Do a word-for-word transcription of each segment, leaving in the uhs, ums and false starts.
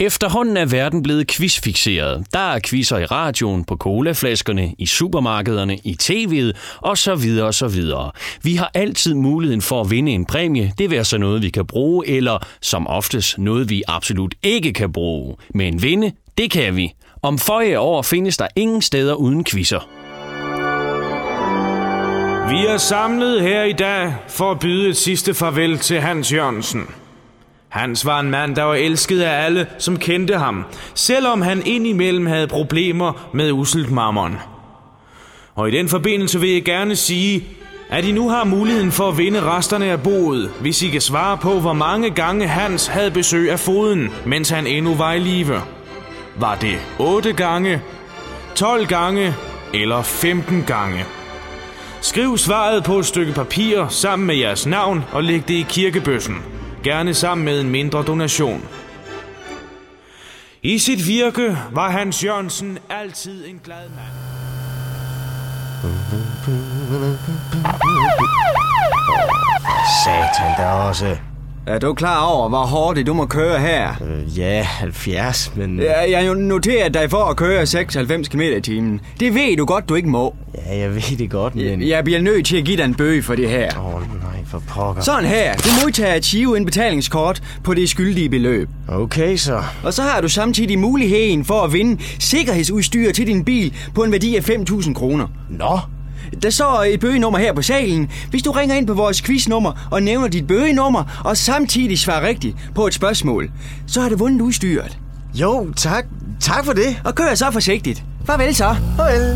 Efterhånden er verden blevet quizfixeret. Der er quizzer i radioen, på colaflaskerne, i supermarkederne, i tv'et og så videre og så videre. Vi har altid muligheden for at vinde en præmie. Det vil være så noget, vi kan bruge, eller som oftest noget, vi absolut ikke kan bruge. Men vinde, det kan vi. Om føje år findes der ingen steder uden quizzer. Vi er samlet her i dag for at byde et sidste farvel til Hans Jørgensen. Hans var en mand, der var elsket af alle, som kendte ham, selvom han indimellem havde problemer med usselt mammon. Og i den forbindelse vil jeg gerne sige, at I nu har muligheden for at vinde resterne af boet, hvis I kan svare på, hvor mange gange Hans havde besøg af foden, mens han endnu var i live. Var det otte gange, tolv gange eller femten gange? Skriv svaret på et stykke papir sammen med jeres navn og læg det i kirkebøssen. Gerne sammen med en mindre donation. I sit virke var Hans Jørgensen altid en glad mand. Satan da også. Er du klar over, hvor hårdt du må køre her? Øh, ja, halvfjerds, men... Ja, jeg noterer dig for at køre seksoghalvfems kilometer i timen. Det ved du godt, du ikke må. Ja, jeg ved det godt, men... Jeg, jeg bliver nødt til at give dig en bøde for det her. Åh, oh, nej, for pokker. Sådan her. Du modtager et Chivo indbetalingskort på det skyldige beløb. Okay, så. Og så har du samtidig muligheden for at vinde sikkerhedsudstyr til din bil på en værdi af fem tusind kroner. Nå? Der står et bøgenummer her på salen. Hvis du ringer ind på vores quiznummer og nævner dit bøgenummer og samtidig svarer rigtigt på et spørgsmål, så har du vundet udstyret. Jo, tak. Tak for det. Og kør så forsigtigt. Farvel så. Farvel.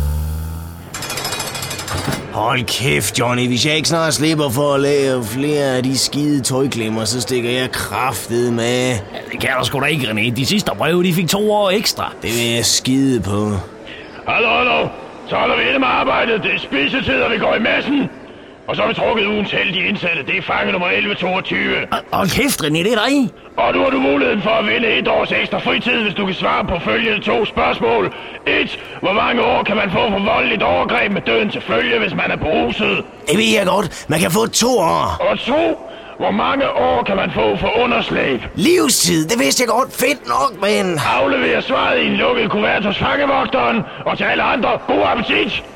Hold kæft, Johnny. Hvis jeg ikke snart slipper for at lave flere af de skide tøjklemmer, så stikker jeg kraftet med. Ja, det kan du sgu da ikke, René. De sidste breve, de fik to år ekstra. Det vil jeg skide på. Hallo, hallo. Så holder vi inde med arbejdet. Det er spisetid, og vi går i massen. Og så har vi trukket ugens heldige indsatte. Det er fange nummer elleve toogtyve. Hold kæft, René, det er dig. Og nu har du muligheden for at vinde et års ekstra fritid, hvis du kan svare på følgende to spørgsmål. et. Hvor mange år kan man få for voldeligt overgreb med døden til følge, hvis man er beruset? Det ved jeg godt. Man kan få to år. Og to. Hvor mange år kan man få for underslæb? Livstid, det vidste jeg godt. Fedt nok, men... Aflever svaret i en lukket kuvert hos fangevogteren. Og til alle andre, god appetit!